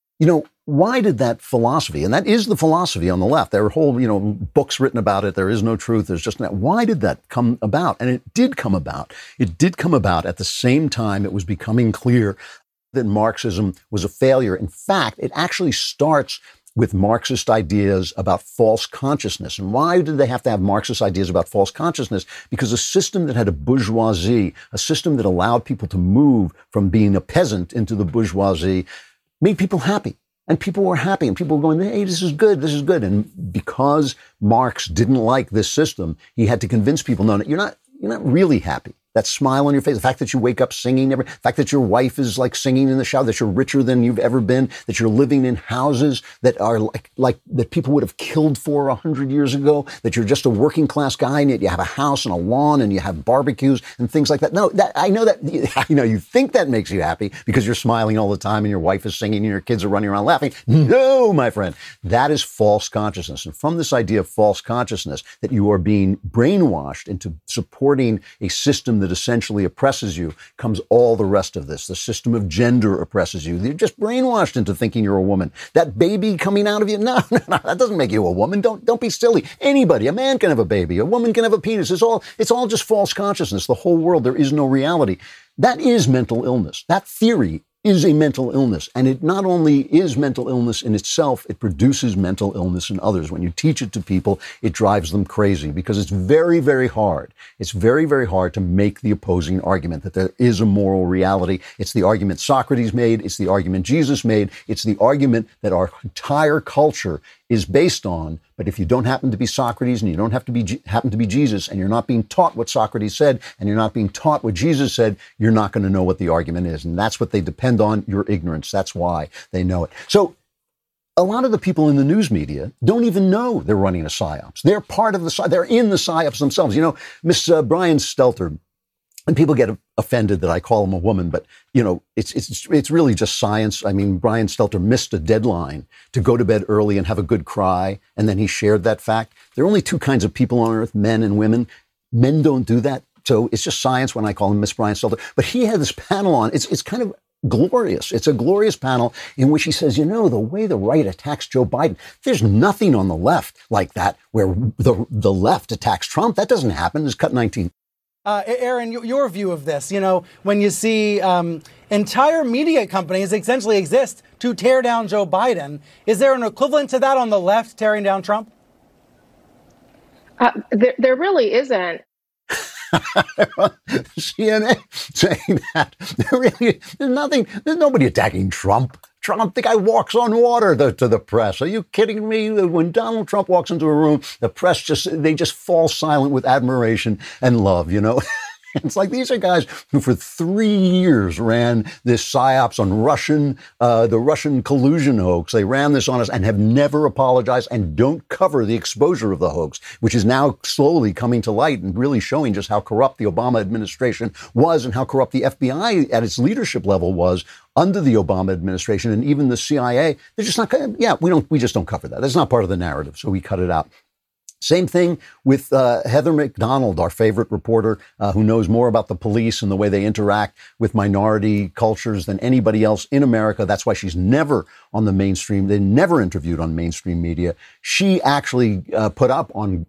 Why did that philosophy, and that is the philosophy on the left, there are whole, books written about it, there is no truth, there's just that. Why did that come about? And it did come about. It did come about at the same time it was becoming clear that Marxism was a failure. In fact, it actually starts with Marxist ideas about false consciousness. And why did they have to have Marxist ideas about false consciousness? Because a system that had a bourgeoisie, a system that allowed people to move from being a peasant into the bourgeoisie, made people happy. And people were happy, and people were going, hey, this is good, this is good. And because Marx didn't like this system, he had to convince people, no, you're not really happy. That smile on your face, the fact that you wake up singing, the fact that your wife is like singing in the shower, that you're richer than you've ever been, that you're living in houses that are like that people would have killed for 100 years ago, that you're just a working class guy and yet you have a house and a lawn and you have barbecues and things like that. No, I know you think that makes you happy because you're smiling all the time and your wife is singing and your kids are running around laughing. No, my friend, that is false consciousness. And from this idea of false consciousness, that you are being brainwashed into supporting a system that essentially oppresses you, comes all the rest of this. The system of gender oppresses you. You're just brainwashed into thinking you're a woman. That baby coming out of you, no, that doesn't make you a woman. Don't be silly. Anybody, a man can have a baby, a woman can have a penis. It's all just false consciousness. The whole world, there is no reality. That is mental illness. That theory is a mental illness. And it not only is mental illness in itself, it produces mental illness in others. When you teach it to people, it drives them crazy because it's very, very hard. It's very, very hard to make the opposing argument that there is a moral reality. It's the argument Socrates made. It's the argument Jesus made. It's the argument that our entire culture is based on. But if you don't happen to be Socrates and you don't happen to be Jesus and you're not being taught what Socrates said and you're not being taught what Jesus said, you're not going to know what the argument is. And that's what they depend on, your ignorance. That's why they know it. So a lot of the people in the news media don't even know they're running a PSYOPs. They're part of they're in the PSYOPs themselves. Miss Brian Stelter, and people get offended that I call him a woman, but it's really just science. I mean, Brian Stelter missed a deadline to go to bed early and have a good cry, and then he shared that fact. There are only two kinds of people on earth, men and women. Men don't do that, so it's just science when I call him Miss Brian Stelter. But he had this panel on. It's kind of glorious. It's a glorious panel in which he says, the way the right attacks Joe Biden, there's nothing on the left like that where the left attacks Trump. That doesn't happen. It's cut 19. Aaron, your view of this, when you see entire media companies essentially exist to tear down Joe Biden, is there an equivalent to that on the left tearing down Trump? There really isn't. CNN saying that there's nobody attacking Trump. The guy walks on water to the press. Are you kidding me? When Donald Trump walks into a room, the press just fall silent with admiration and love, It's like these are guys who for 3 years ran this psyops on the Russian collusion hoax. They ran this on us and have never apologized and don't cover the exposure of the hoax, which is now slowly coming to light and really showing just how corrupt the Obama administration was and how corrupt the FBI at its leadership level was under the Obama administration, and even the CIA. They're just not. We just don't cover that. That's not part of the narrative, so we cut it out. Same thing with Heather McDonald, our favorite reporter, who knows more about the police and the way they interact with minority cultures than anybody else in America. That's why she's never on the mainstream. They never interviewed on mainstream media. She actually put up on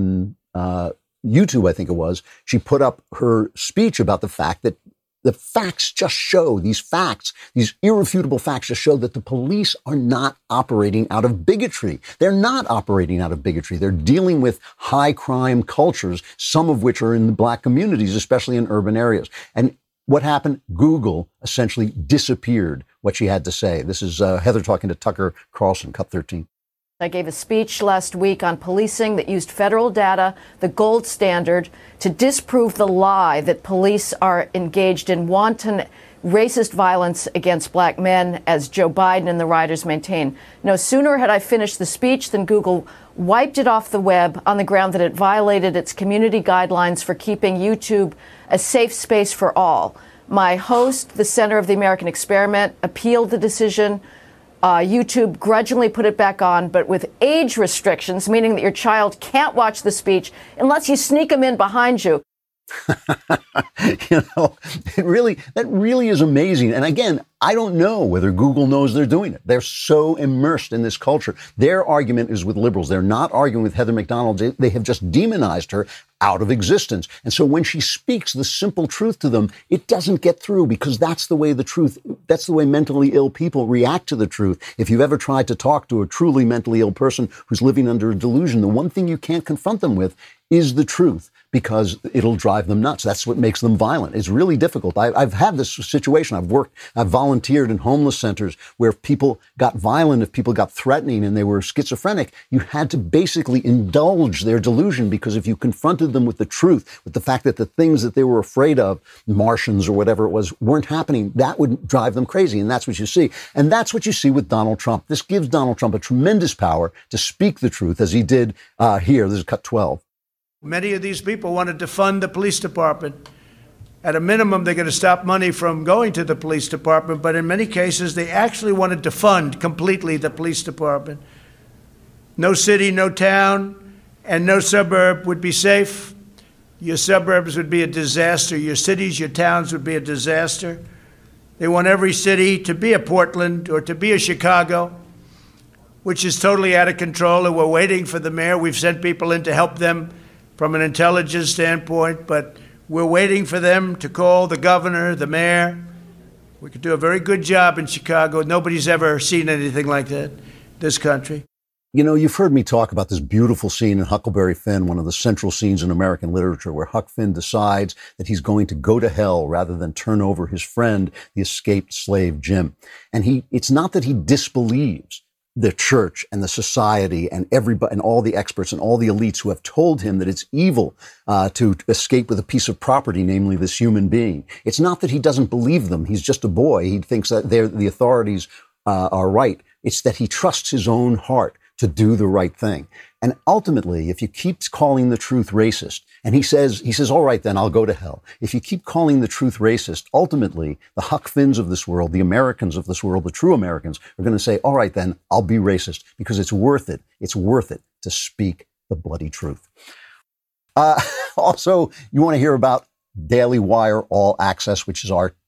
YouTube, I think it was, she put up her speech about the fact that the facts just show, these irrefutable facts just show that the police are not operating out of bigotry. They're not operating out of bigotry. They're dealing with high crime cultures, some of which are in the black communities, especially in urban areas. And what happened? Google essentially disappeared what she had to say. This is Heather talking to Tucker Carlson, Cut 13. I gave a speech last week on policing that used federal data, the gold standard, to disprove the lie that police are engaged in wanton racist violence against black men, as Joe Biden and the rioters maintain. No sooner had I finished the speech than Google wiped it off the web on the ground that it violated its community guidelines for keeping YouTube a safe space for all. My host, the Center of the American Experiment, appealed the decision. YouTube grudgingly put it back on, but with age restrictions, meaning that your child can't watch the speech unless you sneak them in behind you. That really is amazing. And again, I don't know whether Google knows they're doing it. They're so immersed in this culture. Their argument is with liberals. They're not arguing with Heather McDonald. They have just demonized her out of existence. And so when she speaks the simple truth to them, it doesn't get through, because that's the way mentally ill people react to the truth. If you've ever tried to talk to a truly mentally ill person who's living under a delusion, the one thing you can't confront them with is the truth, because it'll drive them nuts. That's what makes them violent. It's really difficult. I've had this situation. I've volunteered in homeless centers where people got violent, if people got threatening and they were schizophrenic. You had to basically indulge their delusion, because if you confronted them with the truth, with the fact that the things that they were afraid of, Martians or whatever it was, weren't happening, that would drive them crazy. And that's what you see. And that's what you see with Donald Trump. This gives Donald Trump a tremendous power to speak the truth, as he did here. This is Cut 12. Many of these people wanted to fund the police department. At a minimum, they're going to stop money from going to the police department, but in many cases, they actually wanted to fund completely the police department. No city, no town, and no suburb would be safe. Your suburbs would be a disaster. Your cities, your towns would be a disaster. They want every city to be a Portland or to be a Chicago, which is totally out of control, and we're waiting for the mayor. We've sent people in to help them from an intelligence standpoint, but we're waiting for them to call the governor, the mayor. We could do a very good job in Chicago. Nobody's ever seen anything like that, this country. You've heard me talk about this beautiful scene in Huckleberry Finn, one of the central scenes in American literature, where Huck Finn decides that he's going to go to hell rather than turn over his friend, the escaped slave Jim. And it's not that he disbelieves the church and the society and everybody and all the experts and all the elites who have told him that it's evil to escape with a piece of property, namely this human being. It's not that he doesn't believe them. He's just a boy. He thinks that the authorities are right. It's that he trusts his own heart to do the right thing. And ultimately, if you keep calling the truth racist, and he says, all right, then I'll go to hell. If you keep calling the truth racist, ultimately, the Huck Finns of this world, the Americans of this world, the true Americans, are going to say, all right, then I'll be racist, because it's worth it. It's worth it to speak the bloody truth. Also, you want to hear about Daily Wire All Access, which is our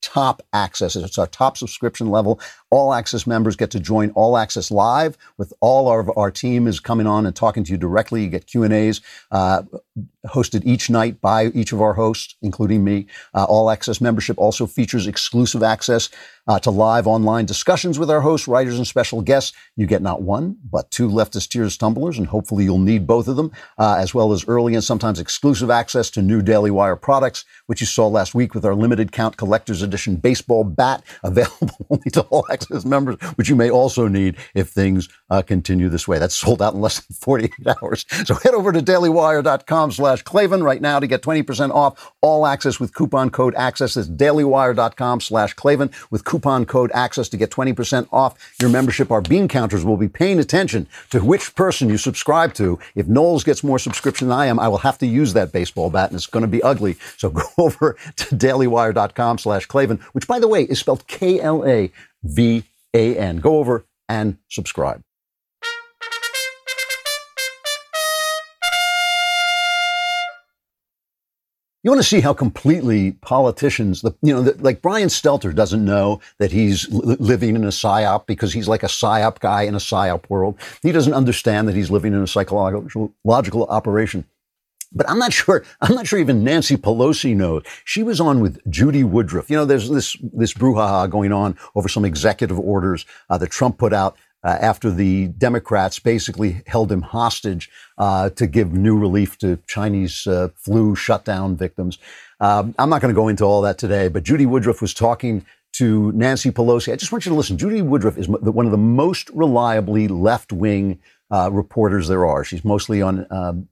top access. It's our top subscription level. All Access members get to join All Access Live with all of our team is coming on and talking to you directly. You get Q&As hosted each night by each of our hosts, including me. All Access membership also features exclusive access to live online discussions with our hosts, writers, and special guests. You get not one, but two Leftist Tears tumblers, and hopefully you'll need both of them, as well as early and sometimes exclusive access to new Daily Wire products, which you saw last week with our limited count collector's edition baseball bat, available only to All Access members, which you may also need if things continue this way. That's sold out in less than 48 hours. So head over to dailywire.com/Klavan right now to get 20% off All Access with coupon code ACCESS. That's dailywire.com/Klavan with coupon code ACCESS to get 20% off your membership. Our bean counters will be paying attention to which person you subscribe to. If Knowles gets more subscription than I am, I will have to use that baseball bat, and it's going to be ugly. So go over to dailywire.com/Klavan, which, by the way, is spelled KLAVAN. Go over and subscribe. You want to see how completely politicians, like Brian Stelter doesn't know that he's living in a PSYOP because he's like a PSYOP guy in a PSYOP world. He doesn't understand that he's living in a psychological operation. But I'm not sure even Nancy Pelosi knows. She was on with Judy Woodruff. There's this brouhaha going on over some executive orders that Trump put out after the Democrats basically held him hostage to give new relief to Chinese flu shutdown victims. I'm not going to go into all that today, but Judy Woodruff was talking to Nancy Pelosi. I just want you to listen. Judy Woodruff is one of the most reliably left-wing reporters there are. She's mostly on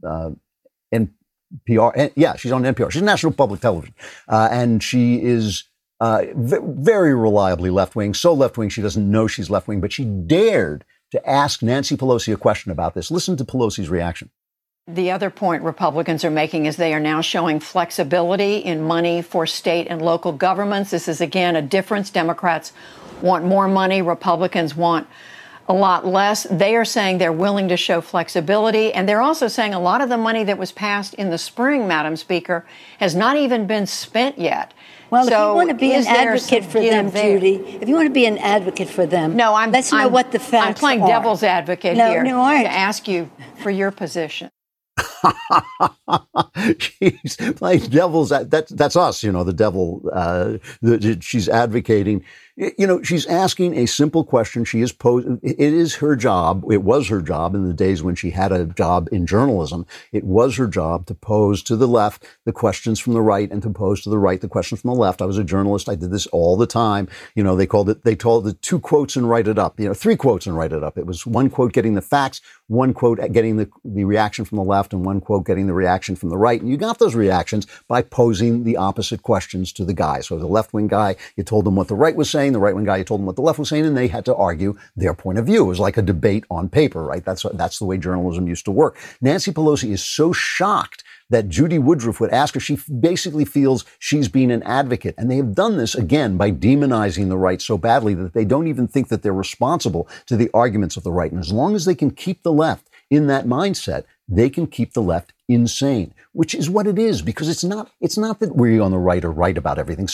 NPR. Yeah, she's on NPR. She's National Public Television. And she is very reliably left-wing, so left-wing she doesn't know she's left-wing, but she dared to ask Nancy Pelosi a question about this. Listen to Pelosi's reaction. The other point Republicans are making is they are now showing flexibility in money for state and local governments. This is, again, a difference. Democrats want more money. Republicans want a lot less. They are saying they're willing to show flexibility. And they're also saying a lot of the money that was passed in the spring, Madam Speaker, has not even been spent yet. Well, so if you want to be an advocate for them, Judy, if you want to be an advocate for them, let's know what the facts are. I'm playing devil's advocate here to ask you for your position. She's playing devil's. That's us, the devil. She's advocating. She's asking a simple question. She is posing. It is her job. It was her job in the days when she had a job in journalism. It was her job to pose to the left the questions from the right and to pose to the right the questions from the left. I was a journalist. I did this all the time. They told it 2 quotes and write it up. 3 quotes and write it up. It was 1 quote getting the facts, 1 quote getting the reaction from the left, and 1 quote getting the reaction from the right. And you got those reactions by posing the opposite questions to the guy. So the left-wing guy, you told him what the right was saying. The right-wing guy, you told them what the left was saying, and they had to argue their point of view. It was like a debate on paper, right? That's the way journalism used to work. Nancy Pelosi is so shocked that Judy Woodruff would ask her. She basically feels she's being an advocate. And they have done this, again, by demonizing the right so badly that they don't even think that they're responsible to the arguments of the right. And as long as they can keep the left in that mindset, they can keep the left insane, which is what it is, because it's not that we on the right are right about everything.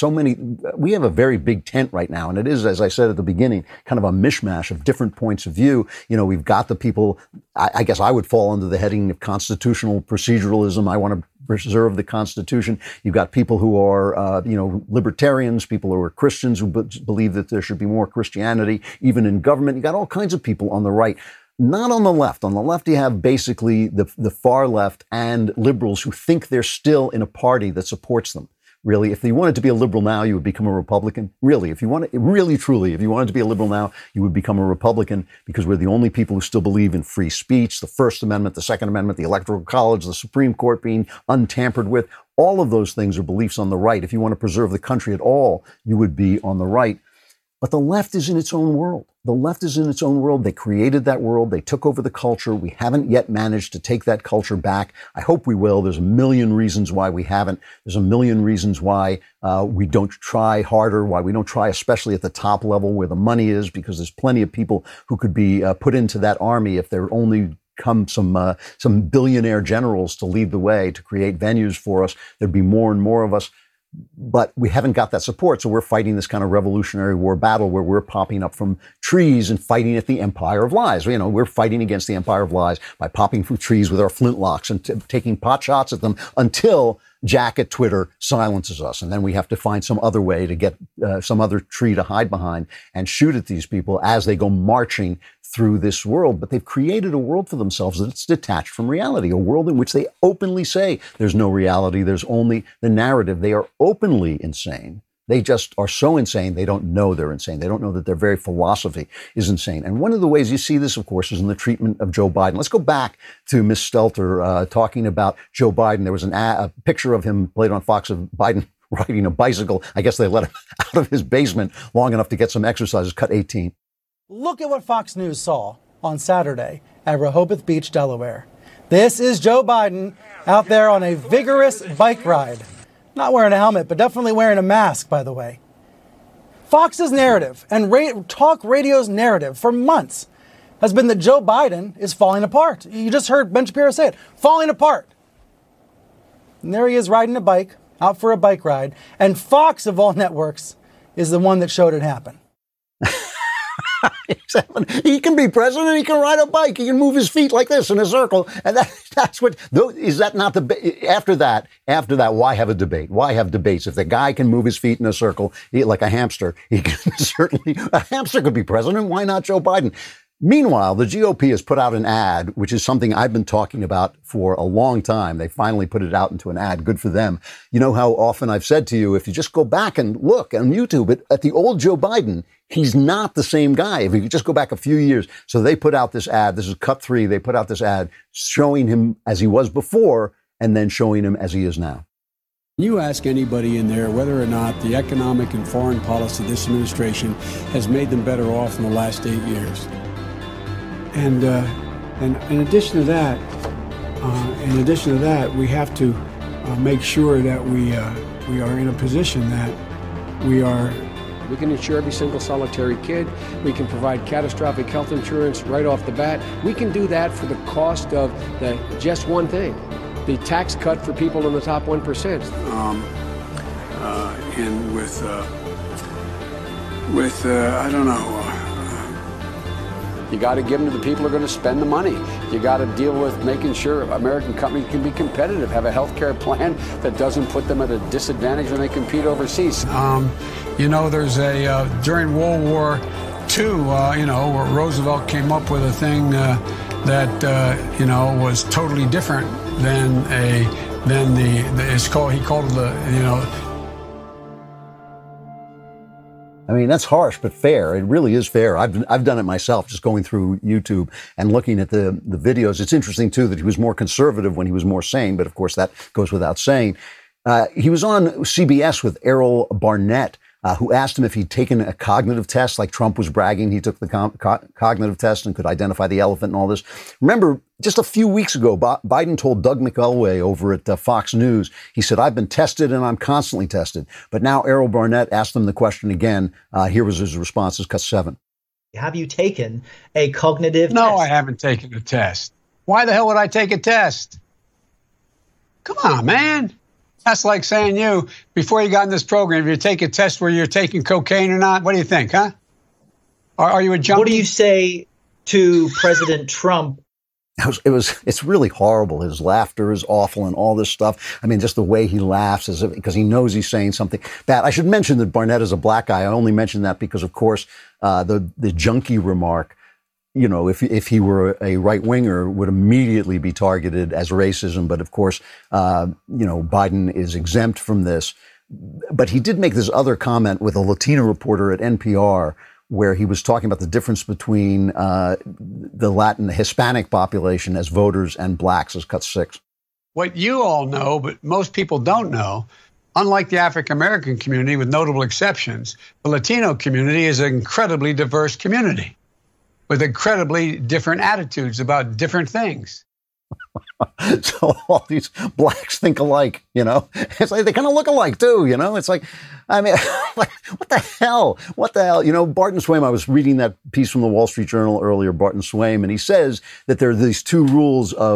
We have a very big tent right now, and it is, as I said at the beginning, kind of a mishmash of different points of view. We've got the people, I guess I would fall under the heading of constitutional proceduralism. I want to preserve the Constitution. You've got people who are, libertarians, people who are Christians who believe that there should be more Christianity, even in government. You've got all kinds of people on the right. Not on the left. On the left, you have basically the far left and liberals who think they're still in a party that supports them. Really, if you wanted to be a liberal now, you would become a Republican. Really, if you wanted to be a liberal now, you would become a Republican, because we're the only people who still believe in free speech, the First Amendment, the Second Amendment, the Electoral College, the Supreme Court being untampered with. All of those things are beliefs on the right. If you want to preserve the country at all, you would be on the right. But the left is in its own world. The left is in its own world. They created that world. They took over the culture. We haven't yet managed to take that culture back. I hope we will. There's a million reasons why we haven't. There's a million reasons why we don't try harder, why we don't try, especially at the top level where the money is, because there's plenty of people who could be put into that army if there only come some billionaire generals to lead the way, to create venues for us. There'd be more and more of us. But we haven't got that support, so we're fighting this kind of Revolutionary War battle where we're popping up from trees and fighting at the Empire of Lies. You know, we're fighting against the Empire of Lies by popping from trees with our flintlocks and taking pot shots at them until Jack at Twitter silences us. And then we have to find some other way to get some other tree to hide behind and shoot at these people as they go marching through this world. But they've created a world for themselves that's detached from reality, a world in which they openly say there's no reality, there's only the narrative. They are openly insane. They just are so insane, they don't know they're insane. They don't know that their very philosophy is insane. And one of the ways you see this, of course, is in the treatment of Joe Biden. Let's go back to Ms. Stelter talking about Joe Biden. There was a picture of him played on Fox of Biden riding a bicycle. I guess they let him out of his basement long enough to get some exercises. Cut 18. Look at what Fox News saw on Saturday at Rehoboth Beach, Delaware. This is Joe Biden out there on a vigorous bike ride. Not wearing a helmet, but definitely wearing a mask, by the way. Fox's narrative and talk radio's narrative for months has been that Joe Biden is falling apart. You just heard Ben Shapiro say it, falling apart. And there he is riding a bike, out for a bike ride, and Fox, of all networks, is the one that showed it happen. He can be president. He can ride a bike. He can move his feet like this in a circle. And that's what, is that not the, after that, why have a debate? Why have debates? If the guy can move his feet in a circle, like a hamster, he can certainly, a hamster could be president. Why not Joe Biden? Meanwhile, the GOP has put out an ad, which is something I've been talking about for a long time. They finally put it out into an ad. Good for them. You know how often I've said to you, if you just go back and look on YouTube at the old Joe Biden, he's not the same guy. If you could just go back a few years. So they put out this ad. This is cut 3. They put out this ad showing him as he was before and then showing him as he is now. You ask anybody in there whether or not the economic and foreign policy of this administration has made them better off in the last 8 years. And in addition to that, we have to make sure that we are in a position that we can insure every single solitary kid. We can provide catastrophic health insurance right off the bat. We can do that for the cost of just one thing, the tax cut for people in the top 1%. And with I don't know. You got to give them to the people who are going to spend the money. You got to deal with making sure American companies can be competitive, have a health care plan that doesn't put them at a disadvantage when they compete overseas. There's during World War II, where Roosevelt came up with a thing that was totally different than he called it I mean, that's harsh, but fair. It really is fair. I've done it myself, just going through YouTube and looking at the videos. It's interesting, too, that he was more conservative when he was more sane. But, of course, that goes without saying. He was on CBS with Errol Barnett, who asked him if he'd taken a cognitive test, like Trump was bragging he took the cognitive test and could identify the elephant and all this. Remember, just a few weeks ago, Biden told Doug McElway over at Fox News, he said, I've been tested and I'm constantly tested. But now Errol Barnett asked him the question again. Here was his response. It's cut 7. Have you taken a cognitive test? No, I haven't taken a test. Why the hell would I take a test? Come on, man. That's like saying before you got in this program, if you take a test where you're taking cocaine or not, what do you think, huh? Are you a junkie? What do you say to President Trump? It's really horrible. His laughter is awful and all this stuff. I mean, just the way he laughs because he knows he's saying something bad. I should mention that Barnett is a black guy. I only mention that because, of course, the junkie remark, if he were a right winger, would immediately be targeted as racism. But of course, Biden is exempt from this. But he did make this other comment with a Latino reporter at NPR, where he was talking about the difference between the Hispanic population as voters and blacks, as cut 6. What you all know, but most people don't know, unlike the African-American community, with notable exceptions, the Latino community is an incredibly diverse community with incredibly different attitudes about different things. So all these blacks think alike, It's like they kind of look alike too, It's like, I mean, what the hell? Barton Swaim, I was reading that piece from the Wall Street Journal earlier, Barton Swaim, and he says that there are these two rules of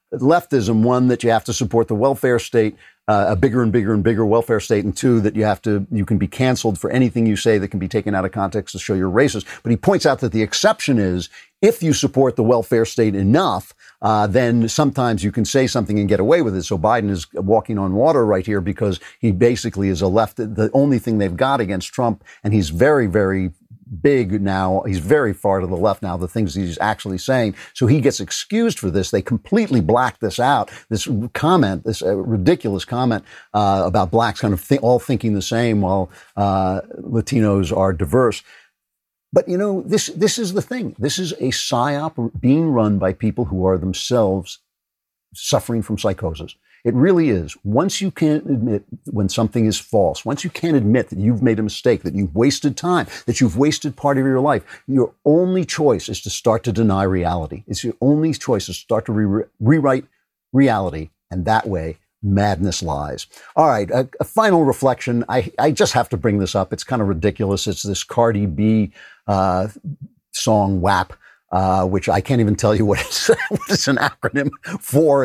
leftism. One, that you have to support the welfare state, a bigger and bigger and bigger welfare state, and two, that you can be canceled for anything you say that can be taken out of context to show you're racist. But he points out that the exception is if you support the welfare state enough, then sometimes you can say something and get away with it. So Biden is walking on water right here because he basically is the only thing they've got against Trump, and he's very, very big now. He's very far to the left now, the things he's actually saying. So he gets excused for this. They completely black this out. This comment, this ridiculous comment about blacks kind of all thinking the same while Latinos are diverse. But, you know, this is the thing. This is a psyop being run by people who are themselves suffering from psychosis. It really is. Once you can't admit when something is false, once you can't admit that you've made a mistake, that you've wasted time, that you've wasted part of your life, your only choice is to start to deny reality. It's your only choice to start to rewrite reality. And that way, madness lies. All right, a final reflection. I just have to bring this up. It's kind of ridiculous. It's this Cardi B song WAP, which I can't even tell you what it's an acronym for.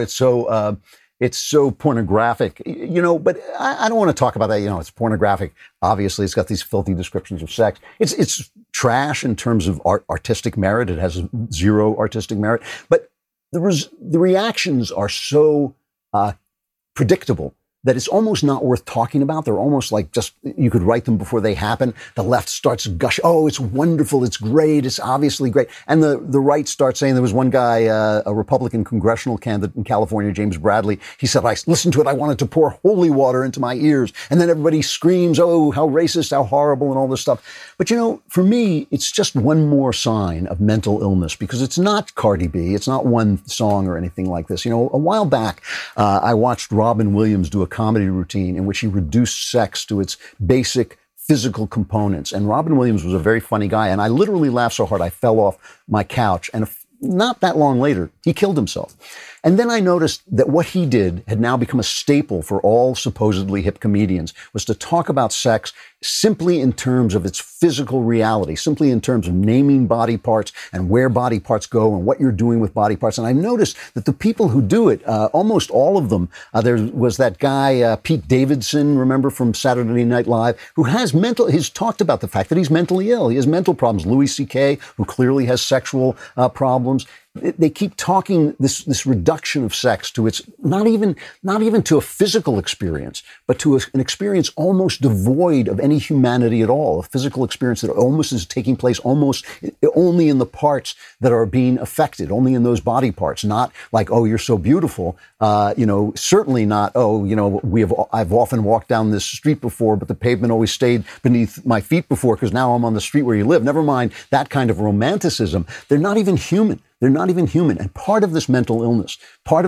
It's so pornographic, you know, but I don't want to talk about that. You know, it's pornographic. Obviously, it's got these filthy descriptions of sex. It's trash in terms of artistic merit. It has zero artistic merit. But the reactions are so predictable that it's almost not worth talking about. They're almost like just, you could write them before they happen. The left starts gushing, oh, it's wonderful, it's great, it's obviously great. And the right starts saying, there was one guy, a Republican congressional candidate in California, James Bradley, he said, I listened to it, I wanted to pour holy water into my ears. And then everybody screams, oh, how racist, how horrible, and all this stuff. But, you know, for me, it's just one more sign of mental illness, because it's not Cardi B, it's not one song or anything like this. You know, a while back, I watched Robin Williams do a comedy routine in which he reduced sex to its basic physical components. And Robin Williams was a very funny guy. And I literally laughed so hard I fell off my couch. And not that long later, he killed himself. And then I noticed that what he did had now become a staple for all supposedly hip comedians, was to talk about sex simply in terms of its physical reality, simply in terms of naming body parts and where body parts go and what you're doing with body parts. And I noticed that the people who do it, almost all of them, there was that guy, Pete Davidson, remember, from Saturday Night Live, who has he's talked about the fact that he's mentally ill. He has mental problems. Louis C.K., who clearly has sexual problems. They keep talking this reduction of sex to its not even to a physical experience, but to an experience almost devoid of any humanity at all, a physical experience that almost is taking place almost only in the parts that are being affected, only in those body parts, not like, oh, you're so beautiful, certainly not, oh, I've often walked down this street before, but the pavement always stayed beneath my feet before because now I'm on the street where you live. Never mind that kind of romanticism. They're not even human. They're not even human. And part of this mental illness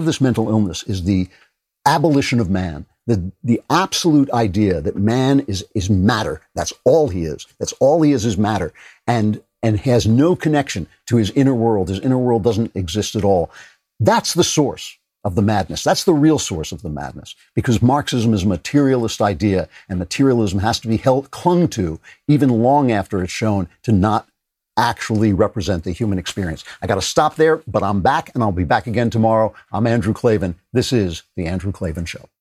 is the abolition of man, the absolute idea that man is matter. That's all he is. That's all he is matter. And has no connection to his inner world. His inner world doesn't exist at all. That's the source of the madness. That's the real source of the madness, because Marxism is a materialist idea, and materialism has to be clung to even long after it's shown to not actually represent the human experience. I got to stop there, but I'm back, and I'll be back again tomorrow. I'm Andrew Klavan. This is The Andrew Klavan Show.